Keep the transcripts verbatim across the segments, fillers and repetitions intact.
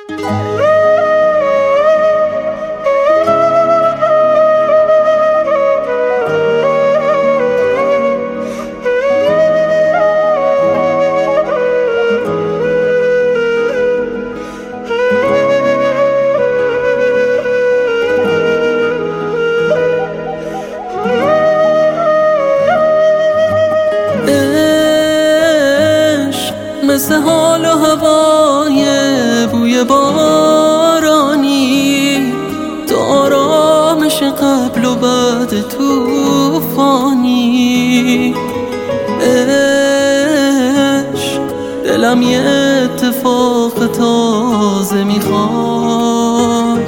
مثل حال و هوای بوی بارانی، تو آرامش قبل و بعد توفانی. عشق دلم یه اتفاق تازه میخواد،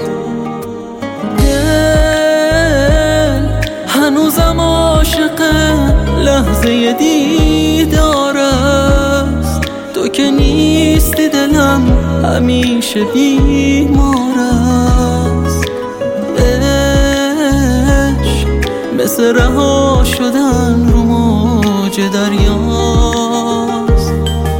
دل هنوزم عاشق لحظه دیدار است. تو که نیستی دلم همیشه بیمار است. عشق مثل رها شدن رو موج دریاست.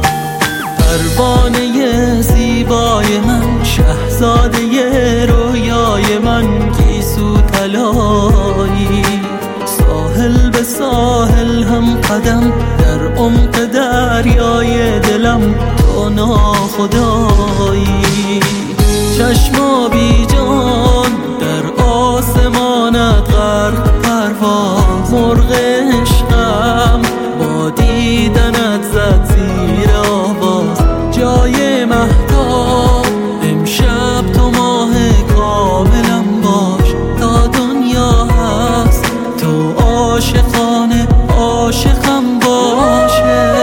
پروانه زیبای من، شهزاده رویای من، گیسو طلایی، ساحل به ساحل هم قدم در عمق دریای دلم، تو ناخدایی. چشما بی جان در آسمانت غرق پرواز، مرغ عشقم با دیدنت زد زیر آواز. جای مهتاب امشب تو ماه کاملم باش، تا دنیا هست تو عاشقانه عاشقم باشه.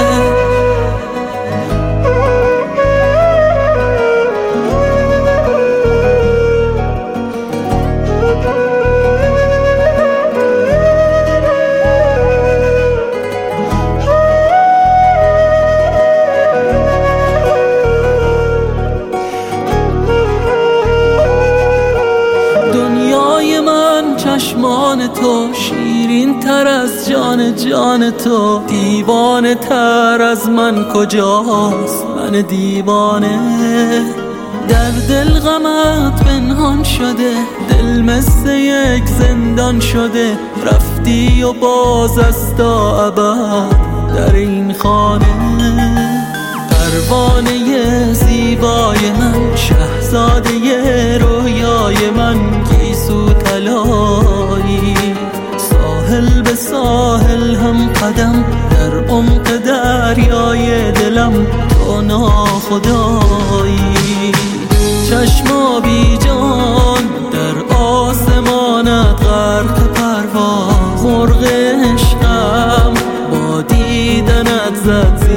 چشمان تو شیرین تر از جان جان تو، دیوانه تر از من کجاست من دیوانه. در دل غمت پنهان شده، دل مثل یک زندان شده، رفتی و باز از تا ابد در این خانه. پروانه زیبای من، شهزاده رویای من، گیسو طلایی، ساحل به ساحل هم قدم در عمق دریای دلم، تو ناخدایی. چشما بی جان در آسمانت غرق پرواز، مرغ عشقم با دیدنت زد